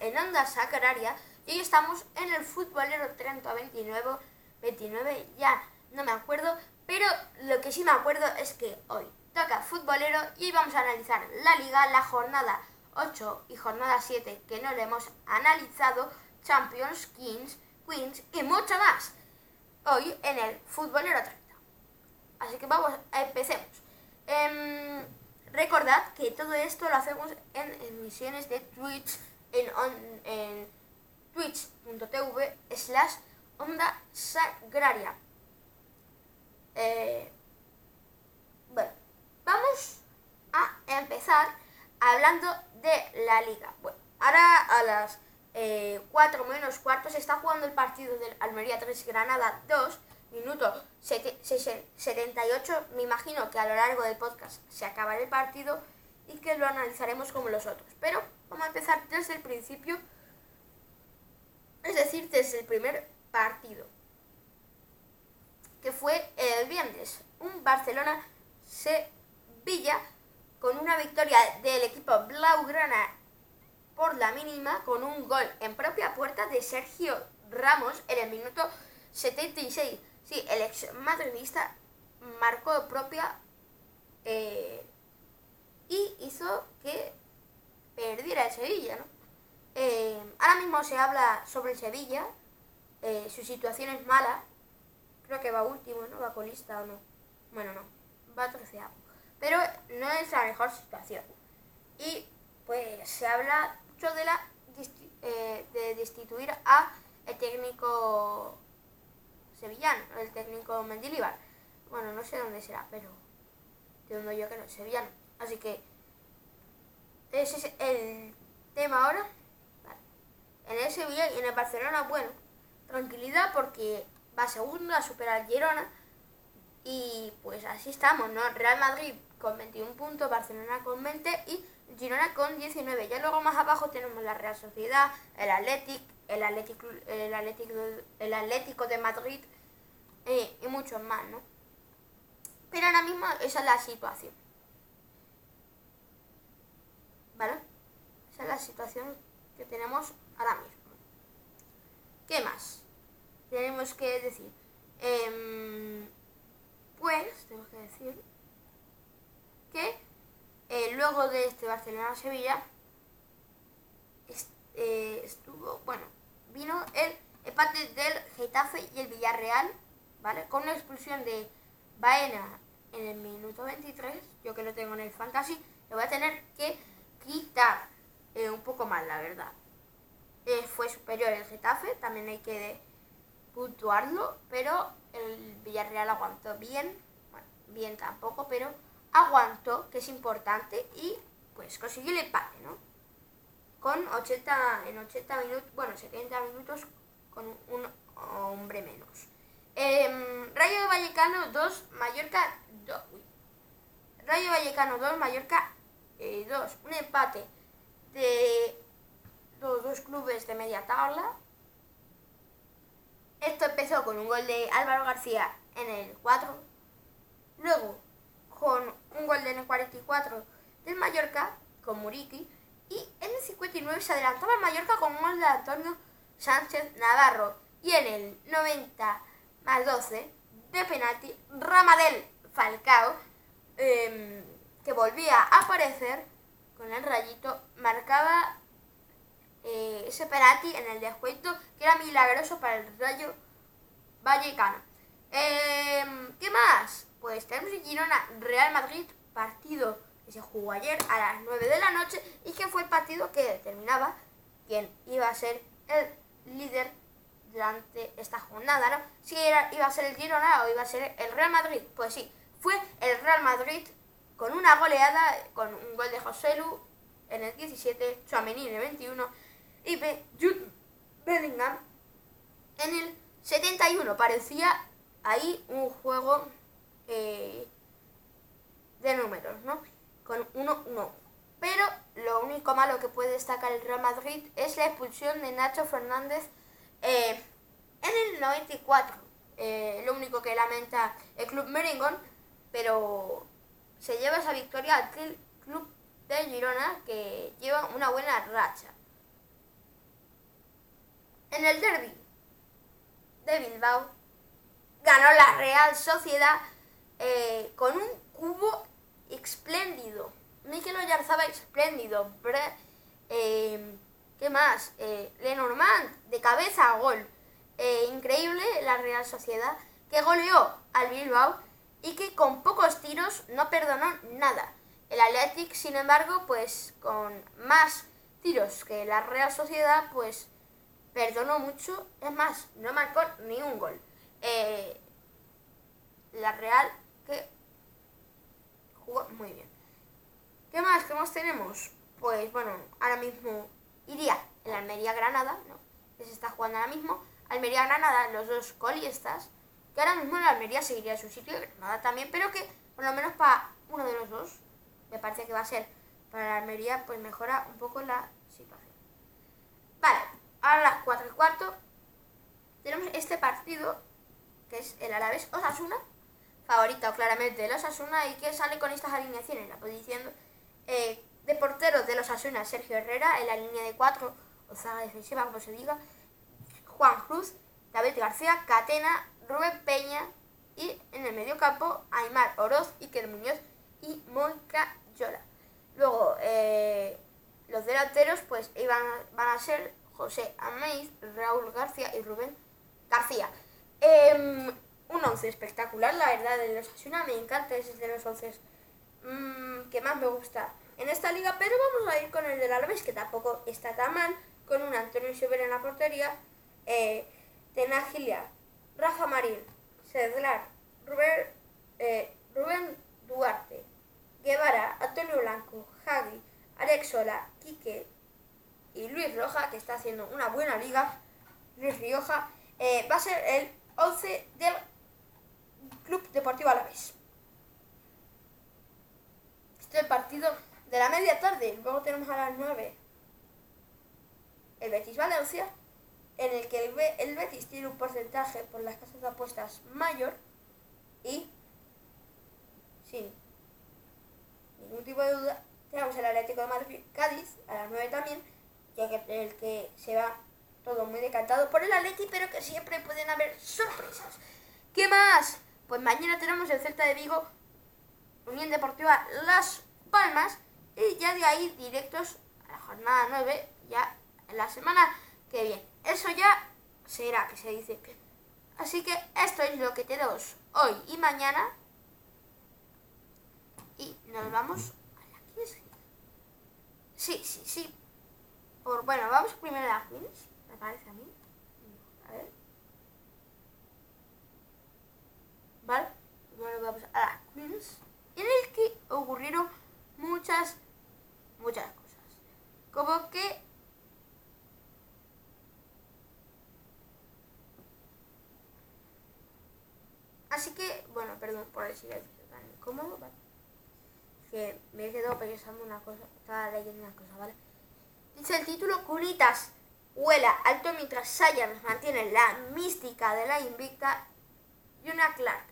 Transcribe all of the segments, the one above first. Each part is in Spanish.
en Onda Sagraria y hoy estamos en el Futbolero 30 29, ya no me acuerdo, pero lo que sí me acuerdo es que hoy toca Futbolero y vamos a analizar la Liga, la jornada 8 y jornada 7 que no le hemos analizado, Champions, Kings, Queens y mucho más, hoy en el Futbolero 30. Así que vamos, empecemos. Recordad que todo esto lo hacemos en emisiones de Twitch, en twitch.tv/Onda Sagraria. Bueno, vamos a empezar hablando de la liga. Bueno, ahora a las 4 menos cuarto se está jugando el partido del Almería 3 Granada 2, minuto 78. Me imagino que a lo largo del podcast se acabará el partido y que lo analizaremos como los otros. Pero vamos a empezar desde el principio, es decir, desde el primer partido, que fue el viernes, un Barcelona-Sevilla, con una victoria del equipo blaugrana por la mínima, con un gol en propia puerta de Sergio Ramos en el minuto 76. Sí, el ex madridista marcó propia y hizo que perdiera el Sevilla, ¿no? Ahora mismo se habla sobre el Sevilla, su situación es mala, creo que va último, ¿no? Va colista o no. Bueno, no, va 13º, pero no es la mejor situación. Y pues se habla mucho de de destituir a el técnico sevillano, el técnico Mendilibar. Bueno, no sé dónde será, pero entiendo yo que no es sevillano. Así que ese es el tema ahora. Vale. En el Sevilla y en el Barcelona, bueno, tranquilidad porque va segundo a superar Girona. Y pues así estamos, ¿no? Real Madrid con 21 puntos, Barcelona con 20 y Girona con 19. Ya luego más abajo tenemos la Real Sociedad, el Atlético de Madrid y muchos más, ¿no? Pero ahora mismo esa es la situación, ¿vale? Esa es la situación que tenemos ahora mismo. ¿Qué más tenemos que decir? Pues tenemos que decir que luego de este Barcelona-Sevilla vino el empate del Getafe y el Villarreal, ¿vale? Con una expulsión de Baena en el minuto 23, yo que lo tengo en el fantasy, lo voy a tener que quitar, un poco mal, la verdad. Fue superior el Getafe, también hay que puntuarlo, pero el Villarreal aguantó bien, bueno, bien tampoco, pero aguantó, que es importante, y pues consiguió el empate, ¿no? Con 70 minutos, bueno, 70 minutos con un hombre menos. Rayo Vallecano 2, Mallorca 2. Rayo Vallecano 2, Mallorca 2. Un empate de los dos clubes de media tabla. Esto empezó con un gol de Álvaro García en el 4. Luego con un gol en el 44 del Mallorca con Muriqui. Y en el 59 se adelantaba el Mallorca con un gol de Antonio Sánchez Navarro. Y en el 90+12 de penalti, Ramadel Falcao, que volvía a aparecer con el rayito, marcaba ese penalti en el descuento, que era milagroso para el Rayo Vallecano. ¿Qué más? Pues tenemos el Girona Real Madrid, partido que se jugó ayer a las 9 de la noche y que fue el partido que determinaba quién iba a ser el líder durante esta jornada, ¿no? Si iba a ser el Girona o iba a ser el Real Madrid. Pues sí, fue el Real Madrid con una goleada, con un gol de Joselu en el 17, Tchouaméni en el 21 y Jude Bellingham en el 71. Parecía ahí un juego de números, ¿no? Con 1-1. Pero lo único malo que puede destacar el Real Madrid es la expulsión de Nacho Fernández en el 94. Lo único que lamenta el club merengón, pero se lleva esa victoria al club de Girona, que lleva una buena racha. En el derbi de Bilbao ganó la Real Sociedad con un cubo espléndido. Mikel Oyarzabal espléndido. ¿Qué más? Lenormand de cabeza a gol. Increíble la Real Sociedad, que goleó al Bilbao y que con pocos tiros no perdonó nada. El Athletic, sin embargo, pues con más tiros que la Real Sociedad, pues perdonó mucho. Es más, no marcó ni un gol. La Real que jugó muy bien. ¿Qué más? ¿Qué más tenemos? Pues bueno, ahora mismo iría el Almería-Granada, ¿no? Que se está jugando ahora mismo. Almería-Granada, los dos colistas, que ahora mismo el Almería seguiría su sitio, Granada también, pero que por lo menos para uno de los dos, me parece que va a ser para la Almería, pues mejora un poco la situación. Vale, ahora a las 4:15 tenemos este partido, que es el Alavés Osasuna, favorito claramente del Osasuna, y que sale con estas alineaciones, la voy diciendo. De porteros de los Osasuna, Sergio Herrera, en la línea de 4, o zaga defensiva, como se diga, Juan Cruz, David García, Catena, Rubén Peña, y en el medio campo Aimar Oroz, Iker Muñoz y Moika Yola. Luego los delanteros pues van a ser José Ameiz, Raúl García y Rubén García. Un 11 espectacular, la verdad, de los Osasuna, me encanta, ese es de los 11 que más me gusta en esta liga, pero vamos a ir con el del Alavés, que tampoco está tan mal, con un Antonio Silver en la portería, Tenagilia, Rafa Marín, Cedlar, Rubén Duarte, Guevara, Antonio Blanco, Hagi, Alexola, Quique y Luis Roja, que está haciendo una buena liga. Luis Rioja va a ser el 11 del Club Deportivo Alavés. Este es el partido de la media tarde. Luego tenemos a las 9 el Betis Valencia, en el que el Betis tiene un porcentaje por las casas de apuestas mayor, y sin ningún tipo de duda tenemos el Atlético de Madrid Cádiz a las 9 también, ya que el que se va todo muy decantado por el Atleti, pero que siempre pueden haber sorpresas. ¿Qué más? Pues mañana tenemos el Celta de Vigo, Unión Deportiva Las Palmas, y ya de ahí directos a la jornada 9, ya en la semana que viene. Eso ya será, que se dice. Así que esto es lo que tenemos hoy y mañana, y nos vamos a la Kings. Sí. Bueno, vamos primero a la Kings, me parece a mí. A ver. Vale, bueno, vamos a la Queens, en el que ocurrieron muchas cosas. Como que así que, bueno, perdón por el silencio tan incómodo, ¿vale? Que me he quedado pensando una cosa, estaba leyendo una cosa, ¿vale? Dice el título: Cunitas huela alto mientras Sayers mantiene la mística de la invicta Yuna Clark.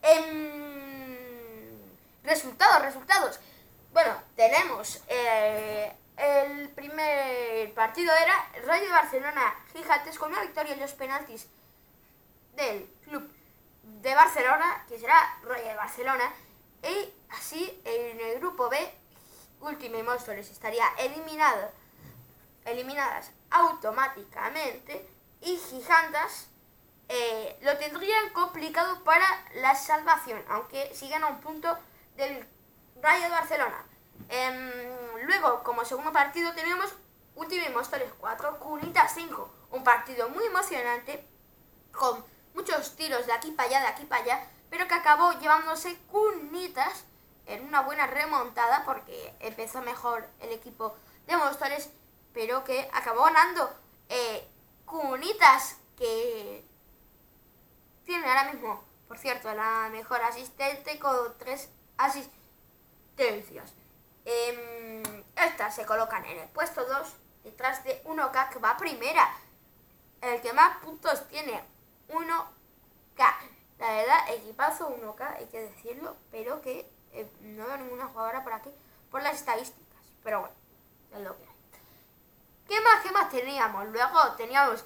Resultados. Bueno, tenemos el primer partido era Rayo de Barcelona Gigantes, con una victoria en los penaltis del Club de Barcelona, que será Rayo de Barcelona, y así en el grupo B Ultima y Móstoles estaría eliminadas automáticamente, y Gigantes lo tendrían complicado para la salvación, aunque sigan a un punto del Rayo de Barcelona. Luego, como segundo partido, tenemos Ultima y Móstoles 4, Cunitas 5, un partido muy emocionante, con muchos tiros de aquí para allá, pero que acabó llevándose Cunitas en una buena remontada, porque empezó mejor el equipo de Móstoles, pero que acabó ganando. Cunitas, que tiene ahora mismo, por cierto, la mejor asistente con 3 asistencias. Estas se colocan en el puesto 2, detrás de 1K, que va primera. El que más puntos tiene, 1K. La verdad, equipazo 1K, hay que decirlo, pero que no veo ninguna jugadora por aquí, por las estadísticas. Pero bueno, es lo que hay. ¿Qué más teníamos? Luego teníamos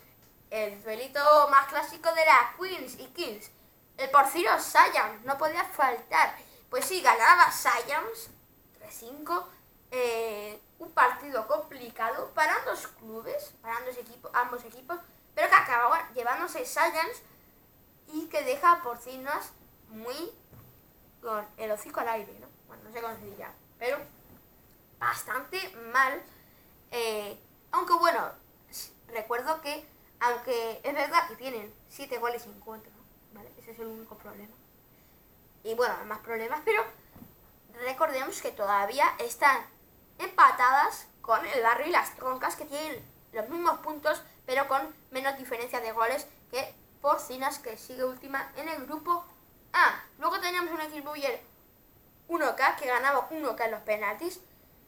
el duelito más clásico de la Queens y Kings. El porcino Science, no podía faltar. Pues sí, ganaba Science 3-5. Un partido complicado para ambos clubes, para ambos equipos, pero que acababa llevándose Science y que deja a Porcinos muy con el hocico al aire, ¿no? Bueno, no sé cómo se dirá, pero bastante mal. Aunque bueno, recuerdo que, aunque es verdad que tienen 7 goles en contra, ¿vale? Ese es el único problema. Y bueno, hay más problemas, pero recordemos que todavía están empatadas con el Barrio y las Troncas, que tienen los mismos puntos, pero con menos diferencia de goles que Porcinas, que sigue última en el grupo A. Luego teníamos un equipo 1K, que ganaba 1K en los penaltis.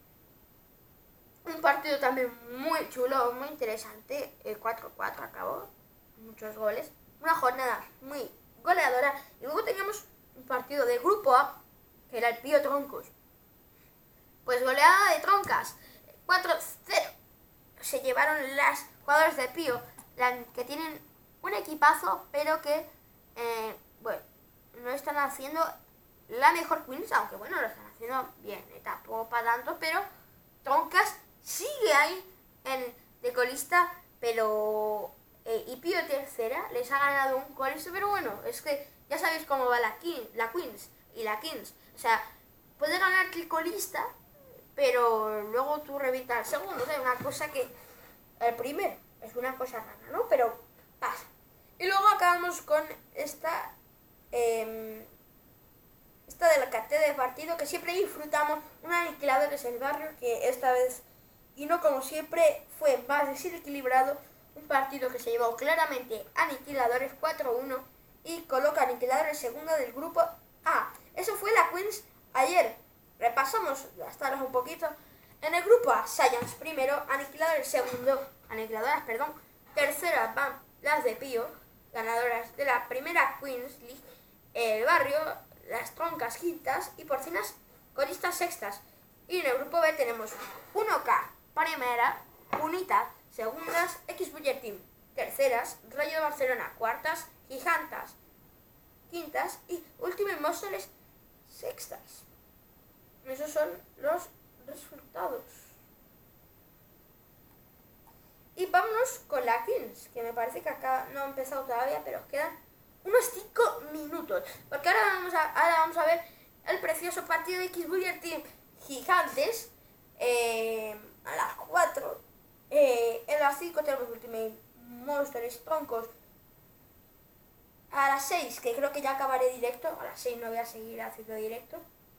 Un partido también muy chulo, muy interesante. El 4-4 acabó, muchos goles. Una jornada muy goleadora. Y luego teníamos un partido del grupo A, que era el Pío Troncos. Pues goleada de Troncas, 4-0. Se llevaron las jugadoras de Pío, que tienen un equipazo, pero que, bueno, no están haciendo la mejor Queens, aunque bueno, lo están haciendo bien, tampoco para tanto, pero Troncas sigue ahí de colista, pero y Pío tercera, les ha ganado un colista, pero bueno, es que ya sabéis cómo va la Queens y la Kings, o sea, puede ganar el colista, pero luego tú revientas el segundo, es una cosa que el primero es una cosa rara, ¿no? Pero pasa. Y luego acabamos con esta del cartel de partido, que siempre disfrutamos, un aniquilador que es el Barrio, que esta vez, y no como siempre, fue más desequilibrado, un partido que se llevó claramente Aniquiladores 4-1 y coloca Aniquiladores segundo del grupo A. Eso fue la Queens ayer. Repasamos, gastaros un poquito. En el grupo A, Science primero, Aniquiladores segundo, Aniquiladoras, perdón, tercera van las de Pío, ganadoras de la primera Queens League, el Barrio, las Troncas quintas y Porcinas colistas sextas. Y en el grupo B tenemos 1K primera, Unidad segundas, X-Buller Team terceras, Rayo de Barcelona cuartas, Gigantas quintas y Ultimate Monsters sextas. Esos son los resultados. Y vámonos con la Kings, que me parece que acá no ha empezado todavía, pero quedan unos 5 minutos. Porque ahora vamos a ver el precioso partido de X-Buller Team Gigantes a las 4. En las 5 tenemos Ultimate Monsters Troncos. A las 6, que creo que ya acabaré directo. A las 6 no voy a seguir haciendo directo.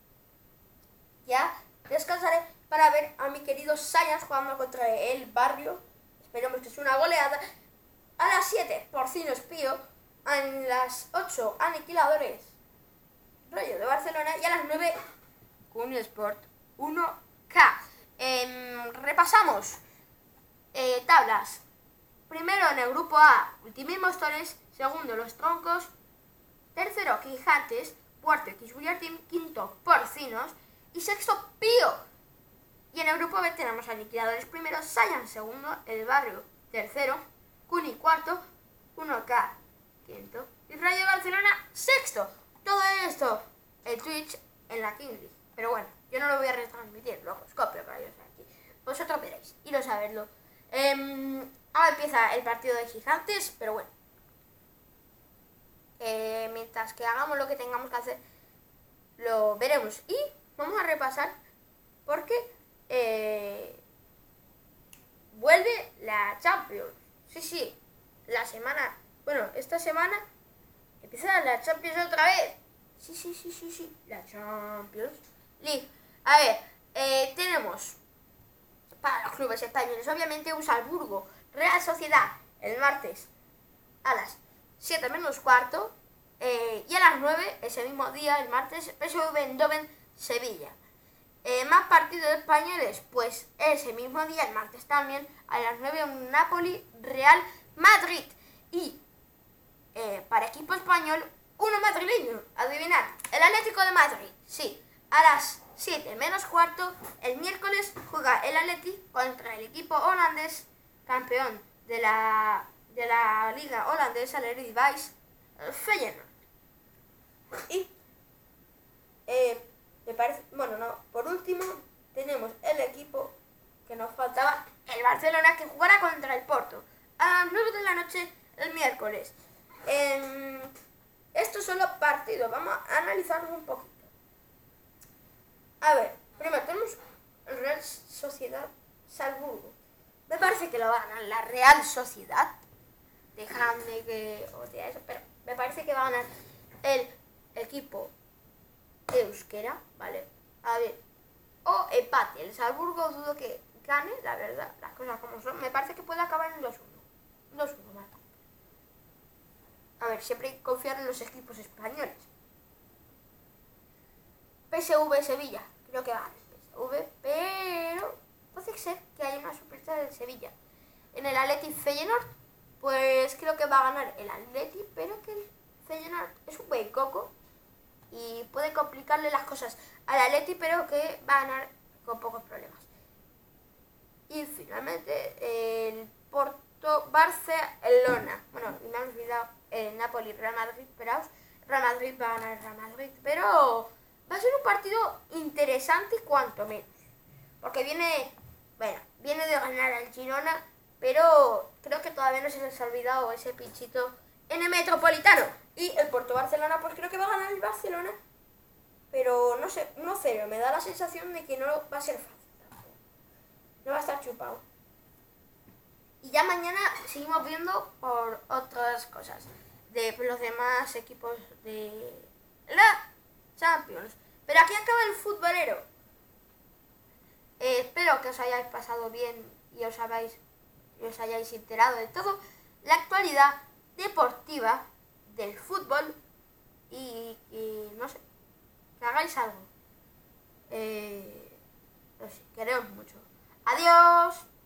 Ya descansaré para ver a mi querido Science jugando contra el Barrio. Esperemos que sea una goleada. A las 7, Porcinos Pío. A las 8, Aniquiladores Rayo de Barcelona. Y a las 9, Unisport 1K. Repasamos tablas. Primero en el grupo A, Ultimate Monsters. Segundo, los Troncos. Tercero, Gigantes. Cuarto, X-Buller Team. Quinto, Porcinos. Y sexto, Pío. Y en el grupo B tenemos Aniquiladores primero, Science segundo, el Barrio tercero, Cuni cuarto, 1K quinto y Rayo de Barcelona sexto. Todo esto en Twitch en la King League. Pero bueno, yo no lo voy a retransmitir, luego os copio para yo estar aquí. Vosotros veréis, y lo saberlo. Ahora empieza el partido de Gigantes, pero bueno. Mientras que hagamos lo que tengamos que hacer, lo veremos. Y vamos a repasar porque vuelve la Champions. Sí, la semana, bueno, esta semana empieza la Champions otra vez. Sí, la Champions League. A ver, tenemos para los clubes españoles, obviamente, un Salzburgo, Real Sociedad, el martes a las 7 menos cuarto, y a las 9, ese mismo día, el martes, PSV Eindhoven, Sevilla. Más partidos españoles, pues ese mismo día, el martes también, a las 9, un Napoli, Real Madrid. Y para equipo español, uno madrileño, adivinad, el Atlético de Madrid. Sí, a las 7 menos cuarto, el miércoles juega el Atleti contra el equipo holandés, campeón de la de la liga holandesa, el Eredivisie, el Feyenoord. Y me parece, bueno, no, por último tenemos el equipo que nos faltaba, el Barcelona, que jugará contra el Porto a las 9 de la noche el miércoles. Estos son los partidos, vamos a analizarlos un poquito. A ver, primero tenemos el Real Sociedad Salzburgo. Me parece que lo va a ganar la Real Sociedad. Dejadme que os diga eso, pero me parece que va a ganar el equipo de Euskera, ¿vale? A ver, o empate. El Salzburgo dudo que gane, la verdad, las cosas como son. Me parece que puede acabar en 2-1. 2-1, marca. A ver, siempre hay que confiar en los equipos españoles. PSV Sevilla, creo que va a ganar PSV, pero puede ser que haya una sorpresa del Sevilla. En el Atleti Feyenoord, pues creo que va a ganar el Atleti, pero que el Feyenoord es un buen coco y puede complicarle las cosas al Atleti, pero que va a ganar con pocos problemas. Y finalmente el Porto Barcelona. Bueno, me han olvidado el Napoli Real Madrid, pero Real Madrid va a ganar el Real Madrid, pero va a ser un partido interesante cuanto menos, porque viene de ganar al Girona, pero creo que todavía no se les ha olvidado ese pinchito en el Metropolitano. Y el Porto Barcelona, pues creo que va a ganar el Barcelona, pero no sé, 1-0. Me da la sensación de que no va a ser fácil. No va a estar chupado. Y ya mañana seguimos viendo por otras cosas de los demás equipos de la Champions. Pero aquí acaba el futbolero. Espero que os hayáis pasado bien y os hayáis enterado de todo la actualidad deportiva del fútbol y no sé, que hagáis algo. Os queremos mucho. Adiós.